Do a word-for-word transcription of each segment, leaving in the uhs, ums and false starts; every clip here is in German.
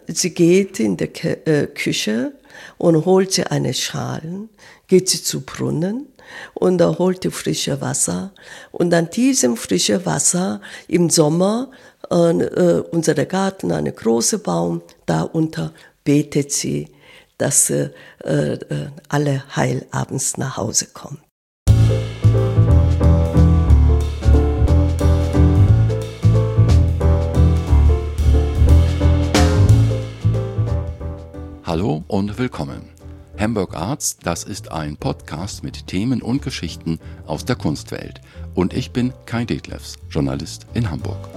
sie geht in die Ke- äh, Küche und holt sie eine Schale, geht sie zu Brunnen und da holt sie frische Wasser. Und an diesem frischen Wasser im Sommer, äh, äh, unser Garten, ein großer Baum, darunter betet sie, dass äh, äh, alle heil abends nach Hause kommen. Hallo und willkommen. Hamburg Arts, das ist ein Podcast mit Themen und Geschichten aus der Kunstwelt. Und ich bin Kai Detlefs, Journalist in Hamburg.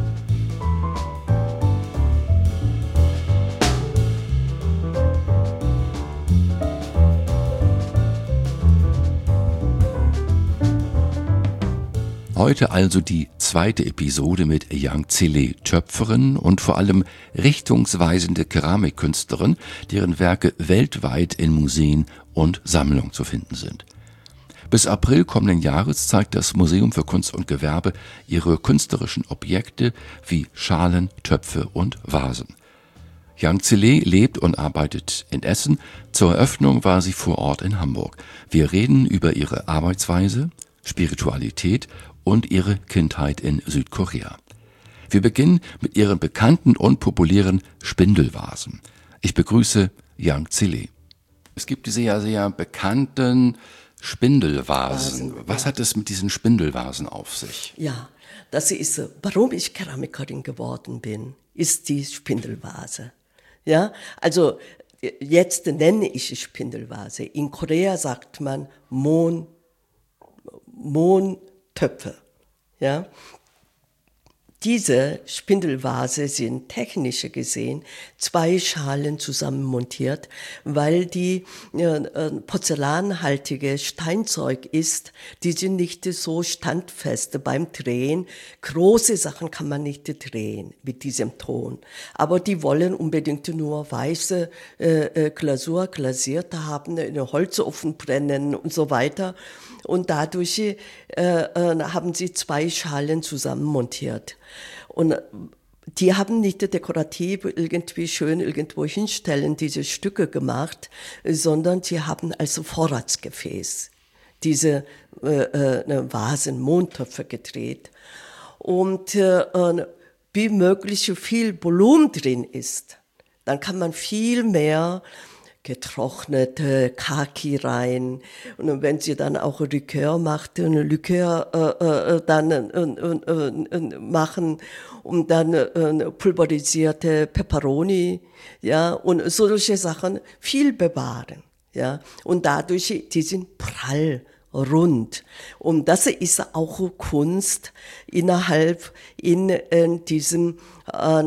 Heute also die zweite Episode mit Yang Zile, Töpferin und vor allem richtungsweisende Keramikkünstlerin, deren Werke weltweit in Museen und Sammlungen zu finden sind. Bis April kommenden Jahres zeigt das Museum für Kunst und Gewerbe ihre künstlerischen Objekte wie Schalen, Töpfe und Vasen. Yang Zile lebt und arbeitet in Essen. Zur Eröffnung war sie vor Ort in Hamburg. Wir reden über ihre Arbeitsweise, Spiritualität und ihre Kindheit in Südkorea. Wir beginnen mit ihren bekannten und populären Spindelvasen. Ich begrüße Yang Zile. Es gibt diese ja sehr bekannten Spindelvasen. Was hat es mit diesen Spindelvasen auf sich? Ja, das ist, warum ich Keramikerin geworden bin, ist die Spindelvase. Ja, also jetzt nenne ich Spindelvase. In Korea sagt man Mon, Montöpfe. Ja. Diese Spindelvase sind technisch gesehen zwei Schalen zusammen montiert, weil die äh, porzellanhaltige Steinzeug ist, die sind nicht so standfest beim Drehen. Große Sachen kann man nicht drehen mit diesem Ton, aber die wollen unbedingt nur weiße äh, Glasur glasiert haben, in den Holzofen brennen und so weiter. Und dadurch äh, äh, haben sie zwei Schalen zusammen montiert. Und die haben nicht dekorativ irgendwie schön irgendwo hinstellen, diese Stücke gemacht, sondern sie haben als Vorratsgefäß diese äh, äh, Vasen, Mondtöpfe gedreht. Und äh, wie möglich viel Volumen drin ist, dann kann man viel mehr getrocknete Kaki rein. Und wenn sie dann auch Likör macht, ein Likör äh, äh, dann äh, äh, machen und dann äh, pulverisierte Peperoni, ja, und solche Sachen viel bewahren, ja. Und dadurch, die sind prall, rund. Und das ist auch Kunst innerhalb in, in diesem, äh,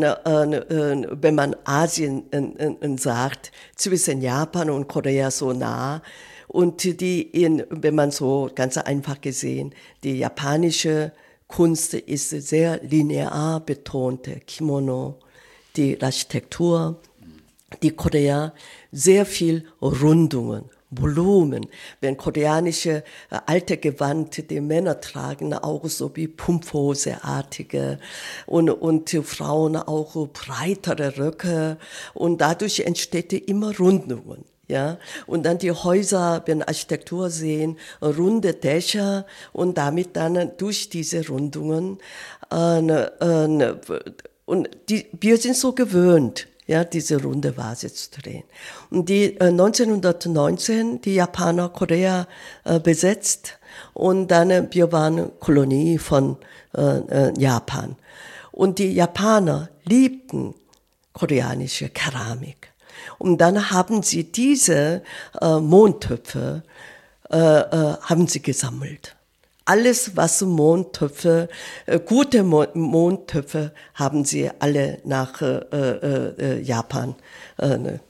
äh, wenn man Asien äh, sagt, zwischen Japan und Korea so nah. Und die, in, wenn man so ganz einfach gesehen, die japanische Kunst ist sehr linear betonte Kimono, die Architektur, die Korea sehr viel Rundungen. Volumen. Wenn koreanische äh, alte Gewand die Männer tragen, auch so wie Pumphoseartige und, und die Frauen auch breitere Röcke und dadurch entsteht immer Rundungen. Ja, und dann die Häuser, wenn Architektur sehen, runde Dächer und damit dann durch diese Rundungen äh, äh, und die, wir sind so gewöhnt, ja, diese runde Vase zu drehen. Und die äh, neunzehnhundertneunzehn, die Japaner Korea äh, besetzt und dann äh, wir waren Kolonie von äh, äh, Japan. Und die Japaner liebten koreanische Keramik. Und dann haben sie diese äh, Mondtöpfe äh, äh, haben sie gesammelt. Alles, was Mondtöpfe, äh, gute Mo- Mondtöpfe, haben sie alle nach äh, äh, Japan äh, äh,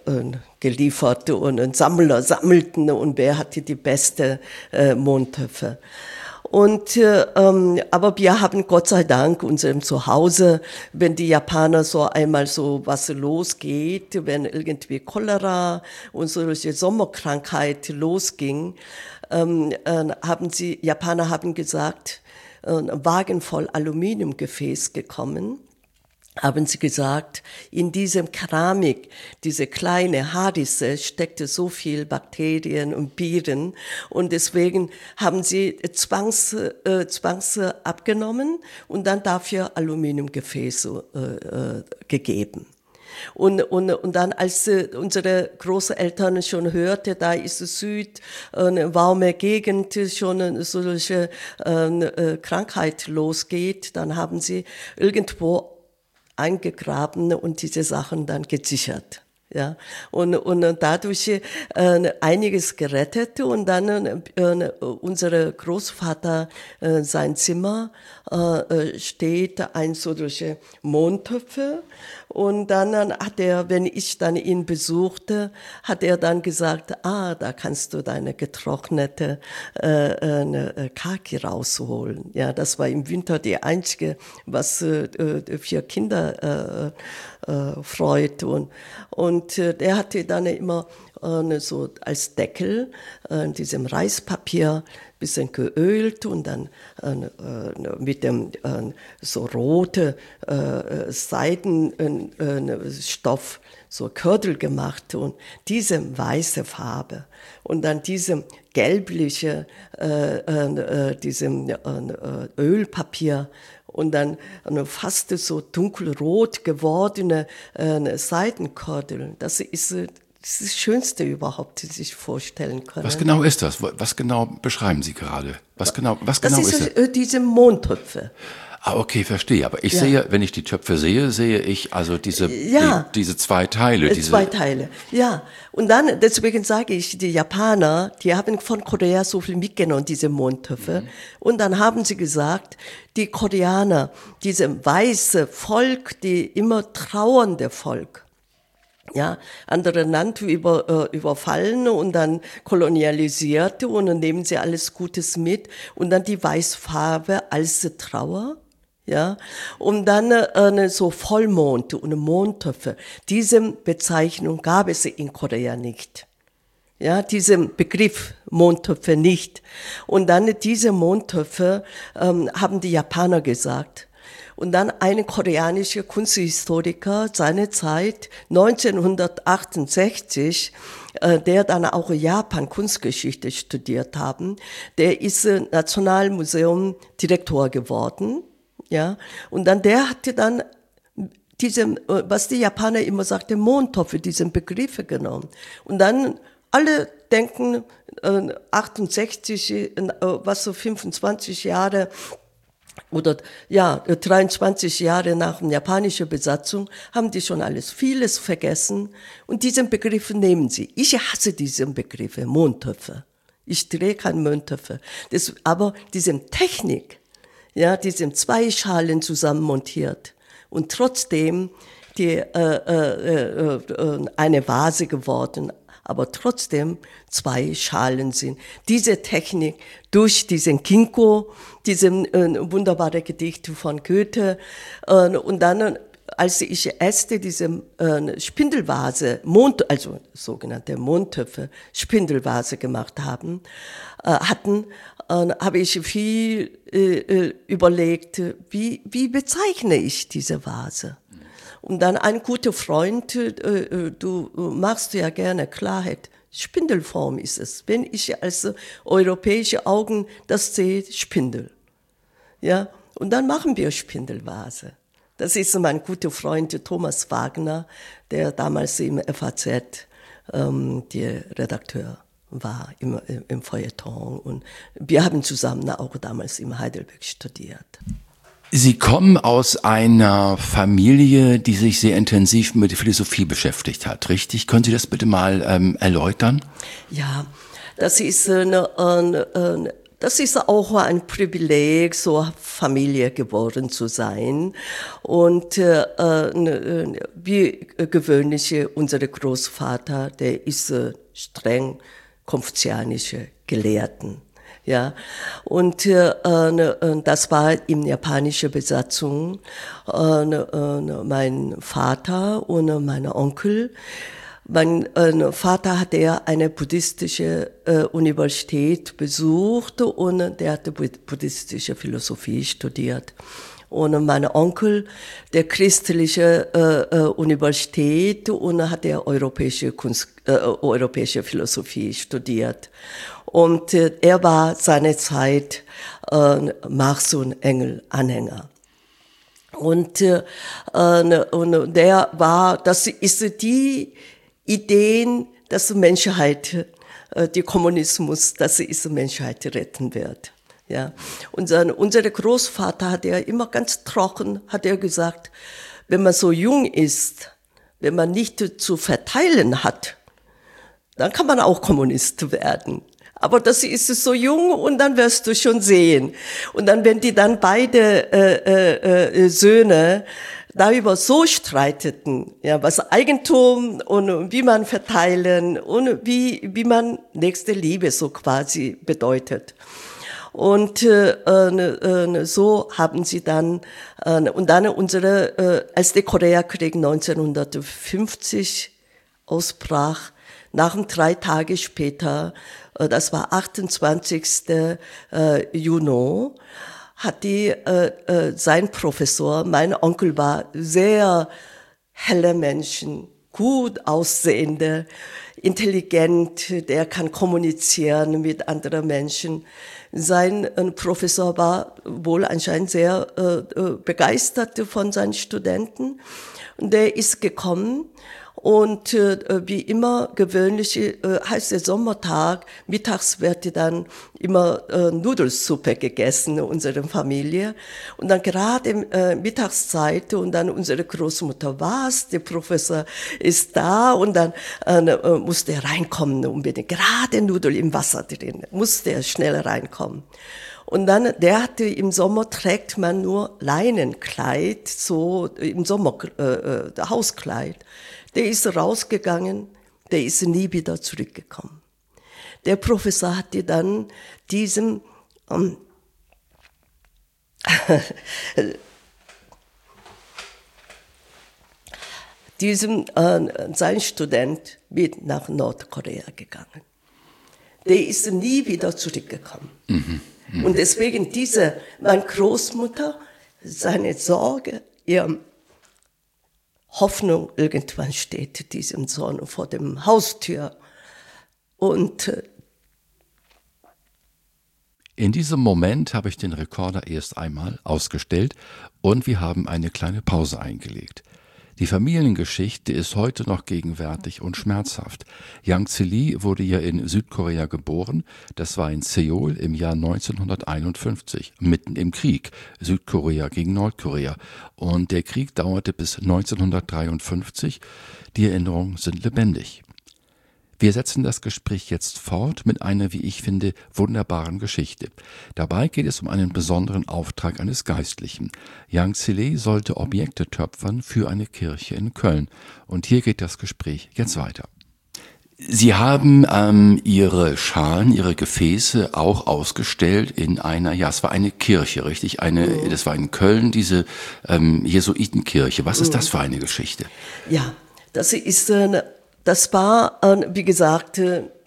geliefert und Sammler sammelten und wer hatte die beste äh, Mondtöpfe. Und äh, ähm, aber wir haben Gott sei Dank unserem Zuhause, wenn die Japaner so einmal so was losgeht, wenn irgendwie Cholera und solche Sommerkrankheit losging, ähm, äh, haben sie Japaner haben gesagt, äh, ein Wagen voll Aluminiumgefäß gekommen. haben sie gesagt, in diesem Keramik, diese kleine Hadisse, steckte so viel Bakterien und Viren und deswegen haben sie Zwangs, äh, Zwangs abgenommen und dann dafür Aluminiumgefäße äh, äh, gegeben. Und, und, und dann, als äh, unsere Großeltern schon hörte, da ist Süd, äh, eine warme Gegend, schon eine solche äh, Krankheit losgeht, dann haben sie irgendwo eingegraben und diese Sachen dann gesichert. Ja, und, und dadurch äh, einiges gerettet und dann äh, unser Großvater, äh, sein Zimmer äh, steht ein solche Mondtöpfe und dann hat er, wenn ich dann ihn besuchte, hat er dann gesagt, ah, da kannst du deine getrocknete äh, äh, Kaki rausholen. Ja, das war im Winter die einzige, was äh, für Kinder äh, äh, freut und und äh, der hatte dann immer äh, so als Deckel äh, in diesem Reispapier bisschen geölt und dann äh, äh, mit dem äh, so rote äh, Seidenstoff äh, so Kördel gemacht und diese weiße Farbe und dann diese gelbliche äh, äh, diesem äh, Ölpapier und dann eine fast so dunkelrot gewordene äh, Seidenkordel. Das ist äh, das, ist das Schönste überhaupt, das sich vorstellen können. Was genau ist das? Was genau beschreiben Sie gerade? Was genau, was genau das ist, ist das? Äh, diese Mondtöpfe. Ah, okay, verstehe. Aber ich ja. sehe, wenn ich die Töpfe sehe, sehe ich also diese, ja. die, diese zwei Teile. Diese zwei Teile, ja. Und dann, deswegen sage ich, die Japaner, die haben von Korea so viel mitgenommen, diese Mondtöpfe. Mhm. Und dann haben sie gesagt, die Koreaner, diese weiße Volk, die immer trauernde Volk, ja, andere Land über, äh, überfallen und dann kolonialisierte und dann nehmen sie alles Gutes mit und dann die Weißfarbe als Trauer. Ja, und dann äh, so Vollmond und Mondtöpfe. Diese Bezeichnung gab es in Korea nicht. Ja, diesen Begriff Mondtöpfe nicht. Und dann diese Mondtöpfe ähm, haben die Japaner gesagt. Und dann ein koreanischer Kunsthistoriker seiner Zeit, neunzehnhundertachtundsechzig, äh, der dann auch Japan Kunstgeschichte studiert haben, der ist äh, Nationalmuseum Direktor geworden. Ja, und dann der hatte dann diese, was die Japaner immer sagten, Mondtöpfe, diesen Begriffe genommen. Und dann alle denken, äh, achtundsechzig, äh, was so fünfundzwanzig Jahre oder ja, dreiundzwanzig Jahre nach der japanischen Besatzung haben die schon alles, vieles vergessen. Und diesen Begriff nehmen sie. Ich hasse diesen Begriff, Mondtöpfe. Ich drehe keine Mondtöpfe. Das, aber diese Technik, ja, die sind zwei Schalen zusammen montiert und trotzdem die, äh, äh, äh, eine Vase geworden, aber trotzdem zwei Schalen sind. Diese Technik durch diesen Kinko, diesen äh, wunderbare Gedicht von Goethe äh, und dann als ich erste diese äh, Spindelvase, Mond, also sogenannte Mondtöpfe, Spindelvase gemacht haben, äh, hatten, äh, habe ich viel äh, überlegt, wie, wie bezeichne ich diese Vase? Und dann ein guter Freund, äh, du machst ja gerne Klarheit, Spindelform ist es. Wenn ich als europäische Augen das sehe, Spindel. Ja, und dann machen wir Spindelvase. Das ist mein guter Freund Thomas Wagner, der damals im F A Z ähm, der Redakteur war im, im Feuilleton. Und wir haben zusammen auch damals in Heidelberg studiert. Sie kommen aus einer Familie, die sich sehr intensiv mit Philosophie beschäftigt hat, richtig? Können Sie das bitte mal ähm, erläutern? Ja, das ist eine, eine, eine Das ist auch ein Privileg, so Familie geboren zu sein. Und äh, äh, wie gewöhnlich, unser Großvater, der ist äh, streng konfuzianische Gelehrten. Ja, und äh, äh, das war in japanischer Besatzung. Äh, äh, mein Vater und mein Onkel. Mein äh, Vater hatte ja eine buddhistische äh, Universität besucht und der hatte buddhistische Philosophie studiert. Und mein Onkel, der christliche äh, Universität und hat der europäische Kunst, äh, europäische Philosophie studiert. Und äh, er war seine Zeit äh, Marx und Engels Anhänger. Und, äh, und der war, das ist die Ideen, dass die Menschheit, äh, die Kommunismus, dass sie die Menschheit retten wird. Ja, unser, unser Großvater hat ja immer ganz trocken, hat er gesagt, wenn man so jung ist, wenn man nicht zu verteilen hat, dann kann man auch Kommunist werden. Aber das ist so jung und dann wirst du schon sehen. Und dann, wenn die dann beide äh, äh, Söhne darüber so streiteten, ja, was Eigentum und wie man verteilen und wie, wie man nächste Liebe so quasi bedeutet. Und äh, äh, so haben sie dann, äh, und dann unsere, äh, als der Koreakrieg neunzehnhundertfünfzig ausbrach, nach dem drei Tage später, äh, das war achtundzwanzigsten Äh, Juni, hat die, äh, äh, sein Professor, mein Onkel war sehr helle Menschen, gut aussehende, intelligent, der kann kommunizieren mit anderen Menschen. Sein äh, Professor war wohl anscheinend sehr äh, begeistert von seinen Studenten. Und der ist gekommen und äh, wie immer gewöhnlich äh, heißt der Sommertag, mittags wird dann immer äh, Nudelsuppe gegessen in unserer Familie. Und dann gerade äh, Mittagszeit und dann unsere Großmutter, was, der Professor ist da und dann äh, musste er reinkommen unbedingt. Gerade Nudel im Wasser drin, musste er schnell reinkommen. Und dann, der hatte, im Sommer trägt man nur Leinenkleid, so im Sommer, äh, Hauskleid. Der ist rausgegangen, der ist nie wieder zurückgekommen. Der Professor hatte dann diesem, ähm, diesem, äh, sein Student mit nach Nordkorea gegangen. Der ist nie wieder zurückgekommen. Mhm. Und deswegen diese, meine Großmutter, seine Sorge, ihre Hoffnung, irgendwann steht diesem Sohn vor dem Haustür. Und äh, in diesem Moment habe ich den Rekorder erst einmal ausgestellt und wir haben eine kleine Pause eingelegt. Die Familiengeschichte ist heute noch gegenwärtig und schmerzhaft. Yang Zi-li wurde ja in Südkorea geboren. Das war in Seoul im Jahr neunzehnhunderteinundfünfzig, mitten im Krieg, Südkorea gegen Nordkorea. Und der Krieg dauerte bis neunzehnhundertdreiundfünfzig. Die Erinnerungen sind lebendig. Wir setzen das Gespräch jetzt fort mit einer, wie ich finde, wunderbaren Geschichte. Dabei geht es um einen besonderen Auftrag eines Geistlichen. Yang Zi-li sollte Objekte töpfern für eine Kirche in Köln. Und hier geht das Gespräch jetzt weiter. Sie haben ähm, Ihre Schalen, Ihre Gefäße auch ausgestellt in einer, ja, es war eine Kirche, richtig? Eine, mhm. Das war in Köln, diese ähm, Jesuitenkirche. Was ist mhm. das für eine Geschichte? Ja, das ist eine Das war, wie gesagt,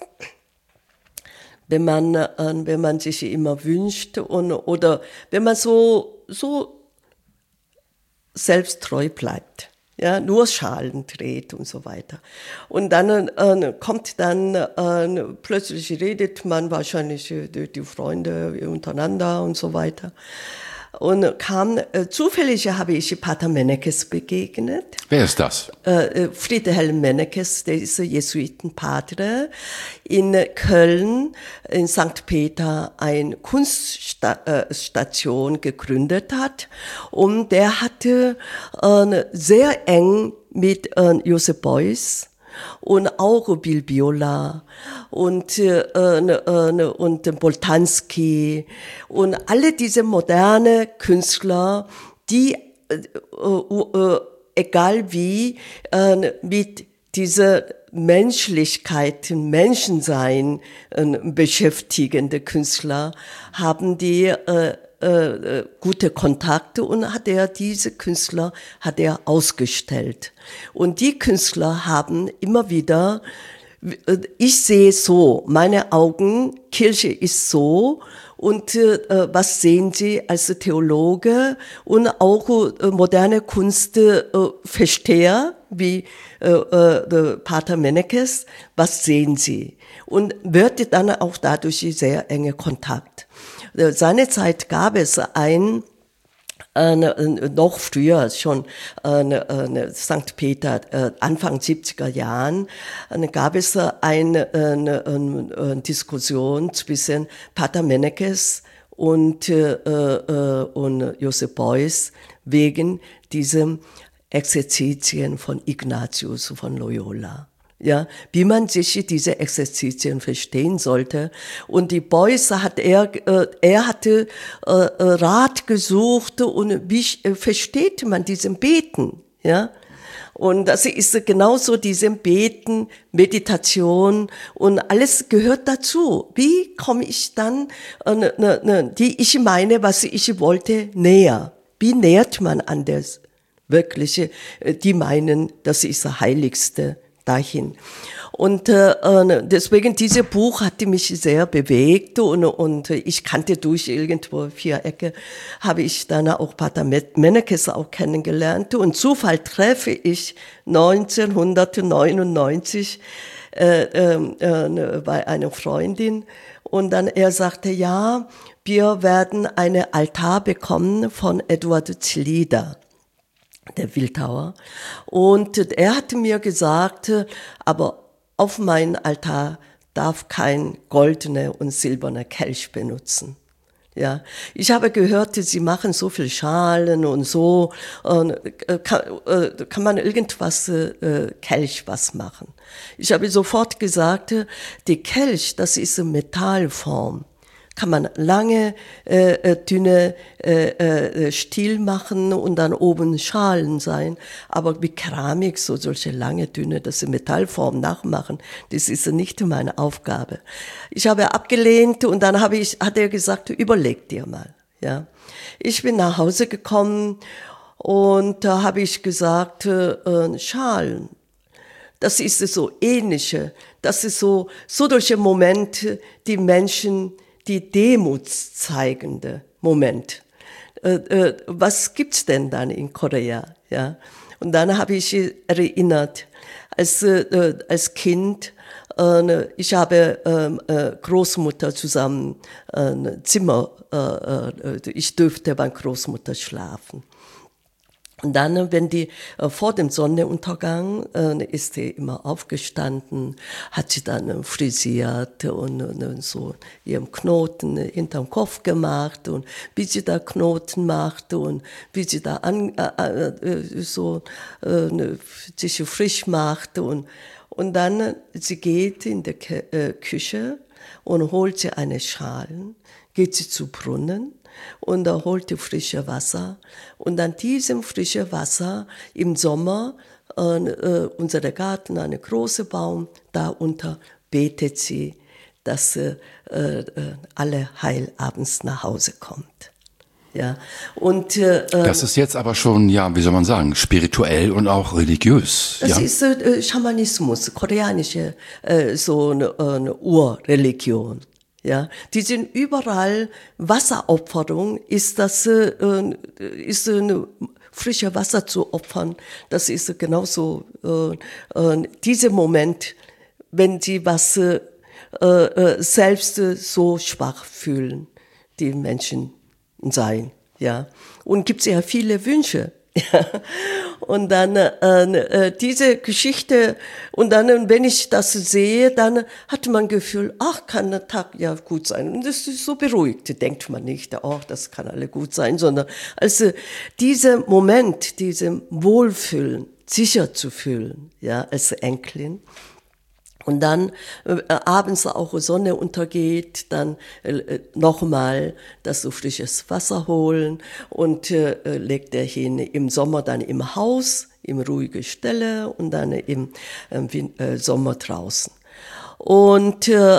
wenn man, wenn man sich immer wünscht und, oder wenn man so, so selbsttreu bleibt, ja, nur Schalen dreht und so weiter. Und dann äh, kommt dann, äh, plötzlich redet man wahrscheinlich die, die Freunde untereinander und so weiter. Und kam, äh, zufällig habe ich Pater Menekes begegnet. Wer ist das? Äh, Friedhelm Menekes, der ist Jesuitenpater, in Köln, in Sankt Peter, eine Kunststation gegründet hat. Und der hatte äh, sehr eng mit äh, Joseph Beuys und auch Bill Biola und, äh, äh, und Boltanski und alle diese moderne Künstler, die, äh, äh, egal wie, äh, mit dieser Menschlichkeit, Menschensein äh, beschäftigende Künstler, haben die äh, Äh, gute Kontakte und hat er diese Künstler hat er ausgestellt. Und die Künstler haben immer wieder ich sehe so, meine Augen, Kirche ist so. Und äh, was sehen Sie als Theologe und auch äh, moderne Kunstversteher, äh, wie äh, äh, Pater Menekes, was sehen Sie? Und wird dann auch dadurch sehr enge Kontakt. Äh, seinerzeit gab es ein Äh, noch früher, schon äh, Sankt Peter, äh, Anfang siebziger Jahren, äh, gab es eine, eine, eine Diskussion zwischen Pater Menekes und, äh, äh, und Joseph Beuys wegen diesem Exerzitien von Ignatius von Loyola. Ja, wie man sich diese Exerzitien verstehen sollte. Und die Beuys hat er, äh, er hatte äh, Rat gesucht und wie äh, versteht man diesen Beten, ja? Und das ist genauso diesem Beten, Meditation und alles gehört dazu. Wie komme ich dann, äh, ne, ne, die ich meine, was ich wollte, näher? Wie nähert man an das Wirkliche? Die meinen, das ist das Heiligste. Dahin. Und äh, deswegen, dieses Buch hatte mich sehr bewegt und, und ich kannte durch irgendwo Vierecke, habe ich dann auch Pater Menekes auch kennengelernt und Zufall treffe ich neunzehnhundertneunundneunzig äh, äh, bei einer Freundin und dann er sagte, ja, wir werden einen Altar bekommen von Eduard Zlieder, der Wildauer. Und er hatte mir gesagt, aber auf meinen Altar darf kein goldener und silberner Kelch benutzen. Ja, ich habe gehört, sie machen so viel Schalen und so, und kann, kann man irgendwas, äh, Kelch was machen. Ich habe sofort gesagt, die Kelch, das ist eine Metallform. Kann man lange, äh, dünne äh, äh, Stiel machen und dann oben Schalen sein. Aber wie Keramik, so solche lange, dünne, das in Metallform nachmachen, das ist nicht meine Aufgabe. Ich habe abgelehnt und dann habe ich, hat er gesagt, überleg dir mal. Ja, ich bin nach Hause gekommen und da habe ich gesagt, äh, Schalen. Das ist so ähnliche, das ist so, so solche Momente, die Menschen die demutszeigende Moment. Äh, äh, was gibt's denn dann in Korea? Ja, und dann habe ich erinnert, als äh, als Kind, äh, ich habe äh, Großmutter zusammen äh, Zimmer, äh, ich dürfte bei Großmutter schlafen. Und dann, wenn die äh, vor dem Sonnenuntergang äh, ist sie immer aufgestanden, hat sie dann frisiert und, und so ihren Knoten hinterm Kopf gemacht und wie sie da Knoten macht und wie sie da an, äh, äh, so äh, sich frisch macht und und dann sie geht in die Ke- äh, Küche und holt sie eine Schale, geht sie zu Brunnen. Und er holte frische Wasser. Und an diesem frischen Wasser im Sommer, äh, äh, unser Garten, ein großer Baum, darunter betet sie, dass äh, äh, alle heil abends nach Hause kommt. Ja, und äh, das ist jetzt aber schon, ja, wie soll man sagen, spirituell und auch religiös. Das ja? ist äh, Schamanismus, koreanische äh, so eine, eine Urreligion. Ja, die sind überall. Wasseropferung ist das, äh, ist eine frische Wasser zu opfern. Das ist genauso äh, äh, dieser Moment, wenn sie was äh, äh, selbst so schwach fühlen, die Menschen sein. Ja, und gibt es ja viele Wünsche. Ja. Und dann äh, diese Geschichte, und dann, wenn ich das sehe, dann hat man das Gefühl, ach, kann der Tag ja gut sein. Und das ist so beruhigt, denkt man nicht, ach, das kann alle gut sein, sondern also dieser Moment, diesem Wohlfühlen, sicher zu fühlen, ja, als Enkelin. Und dann äh, abends auch Sonne untergeht, dann äh, nochmal das so frisches Wasser holen und äh, legt er hin im Sommer dann im Haus, im ruhige Stelle und dann im äh, Sommer draußen. Und äh,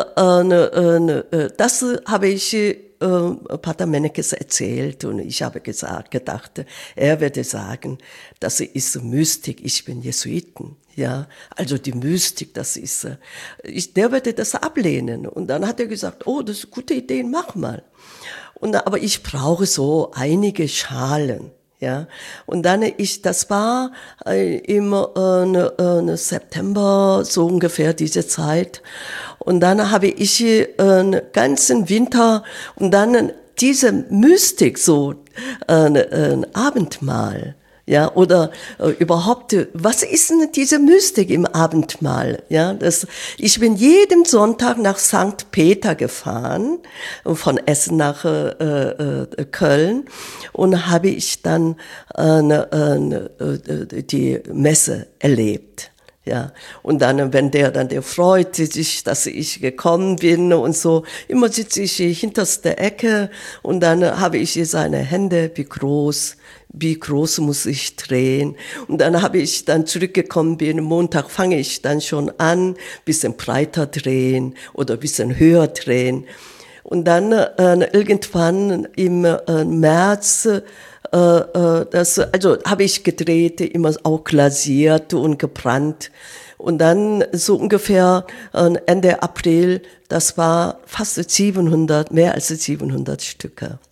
äh, das habe ich äh, Pater Menekes erzählt und ich habe gesagt, gedacht, er würde sagen, das ist Mystik, ich bin Jesuiten. Ja, also die Mystik, das ist, ich, der würde das ablehnen. Und dann hat er gesagt, oh, das ist eine gute Idee, mach mal. Und, aber ich brauche so einige Schalen. Ja, und dann ich, das war äh, im äh, äh, September, so ungefähr diese Zeit. Und dann habe ich äh, einen ganzen Winter und dann diese Mystik, so äh, ein Abendmahl. Ja, oder äh, überhaupt, was ist denn diese Mystik im Abendmahl? Ja, das, ich bin jeden Sonntag nach Sankt Peter gefahren, von Essen nach äh, äh, Köln, und habe ich dann äh, äh, die Messe erlebt. Ja, und dann, wenn der dann, der freut sich, dass ich gekommen bin und so, immer sitze ich hinterste Ecke und dann habe ich seine Hände, wie groß, wie groß muss ich drehen. Und dann habe ich dann zurückgekommen bin, Montag fange ich dann schon an, bisschen breiter drehen oder bisschen höher drehen. Und dann äh, irgendwann im äh, März, äh, äh, das, also habe ich gedreht, immer auch glasiert und gebrannt. Und dann so ungefähr äh, Ende April, das war fast siebenhundert, mehr als siebenhundert Stücke.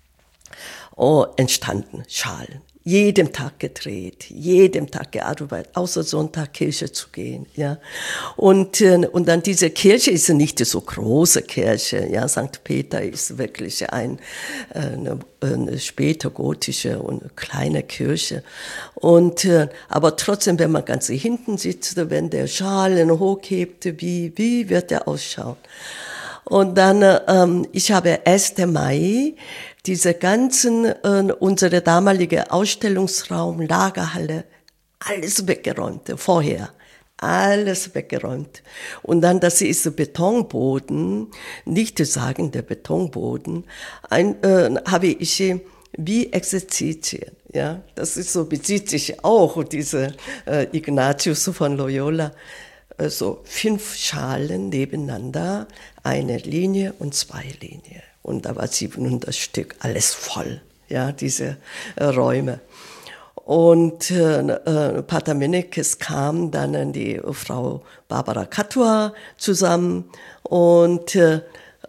Oh, entstanden, Schalen. Jedem Tag gedreht, jedem Tag gearbeitet, außer Sonntag Kirche zu gehen, ja. Und, und dann diese Kirche ist nicht so große Kirche, ja. Sankt Peter ist wirklich ein, eine, eine später gotische und kleine Kirche. Und, aber trotzdem, wenn man ganz hinten sitzt, wenn der Schalen hochhebt, wie, wie wird der ausschauen? Und dann, ähm, ich habe ersten Mai diese ganzen, äh, unsere damalige Ausstellungsraum, Lagerhalle, alles weggeräumt, vorher. Alles weggeräumt. Und dann, das ist Betonboden, nicht zu sagen, der Betonboden, ein, äh, habe ich wie Exerzitien, ja. Das ist so, bezieht sich auch, diese äh, Ignatius von Loyola. So fünf Schalen nebeneinander, eine Linie und zwei Linien. Und da war siebenhundert Stück, alles voll, ja, diese äh, Räume. Und äh, Pater Menekes kam dann an die Frau Barbara Catua zusammen und äh,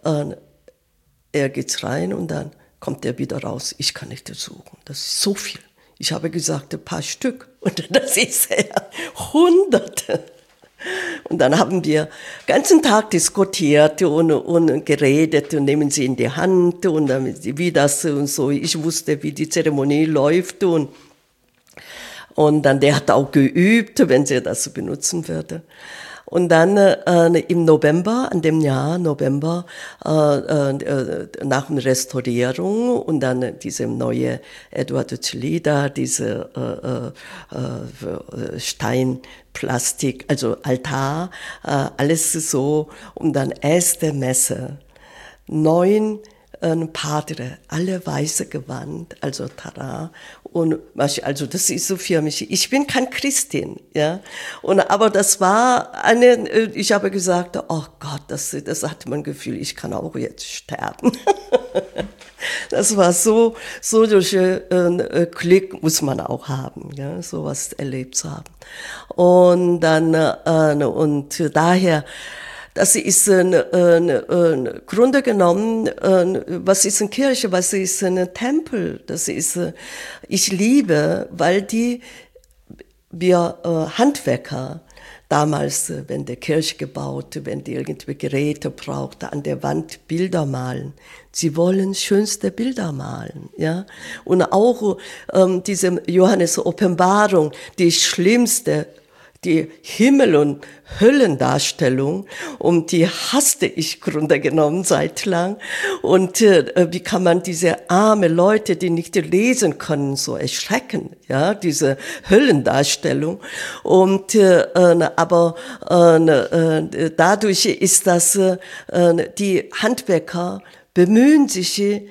er geht rein und dann kommt er wieder raus. Ich kann nicht suchen, das ist so viel. Ich habe gesagt, ein paar Stück und das ist ja Hunderte. Und dann haben wir den ganzen Tag diskutiert und, und geredet und nehmen sie in die Hand und dann, wie das und so. Ich wusste, wie die Zeremonie läuft und, und dann, der hat auch geübt, wenn sie das benutzen würde. Und dann äh, im November, an dem Jahr November, äh, äh, nach der Restaurierung und dann diese neue Eduardo Celida, diese äh, äh, Stein, Plastik, also Altar, äh, alles so. Und dann erste Messe, neun äh, Padre, alle weiße Gewand, also Tara. Und also das ist so für mich. Ich bin kein Christin, ja. Und aber das war eine. Ich habe gesagt, oh Gott, das das hat man Gefühl, ich kann auch jetzt sterben. Das war so so durch äh, Glück muss man auch haben, ja, sowas erlebt zu haben. Und dann äh, und daher. Das ist ein, ein, ein Grunde genommen, ein, was ist eine Kirche, was ist ein Tempel? Das ist, ich liebe, weil die, wir äh, Handwerker damals, wenn die Kirche gebaut, wenn die irgendwie Geräte brauchte, an der Wand Bilder malen. Sie wollen schönste Bilder malen, ja. Und auch ähm, diese Johannes Offenbarung, die schlimmste, die Himmel- und Höllendarstellung, und die hasste ich Grunde genommen seit lang. Und äh, wie kann man diese arme Leute, die nicht lesen können, so erschrecken, ja, diese Höllendarstellung. Und äh, aber äh, dadurch ist das, äh, die Handwerker bemühen sich,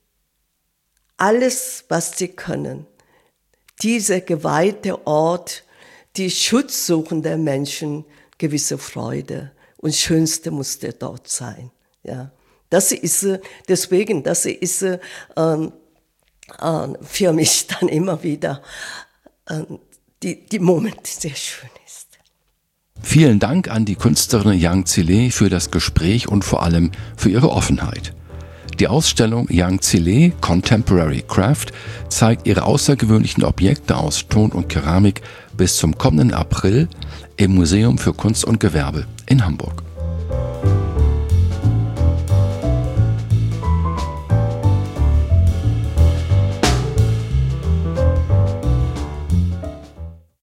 alles, was sie können, dieser geweihte Ort, die schutzsuchende Menschen, gewisse Freude und Schönste musste dort sein. Ja, das ist deswegen, das ist äh, äh, für mich dann immer wieder äh, die die Moment sehr schön ist. Vielen Dank an die Künstlerin Yang Zile für das Gespräch und vor allem für ihre Offenheit. Die Ausstellung Yang Zile Contemporary Craft zeigt ihre außergewöhnlichen Objekte aus Ton und Keramik bis zum kommenden April im Museum für Kunst und Gewerbe in Hamburg.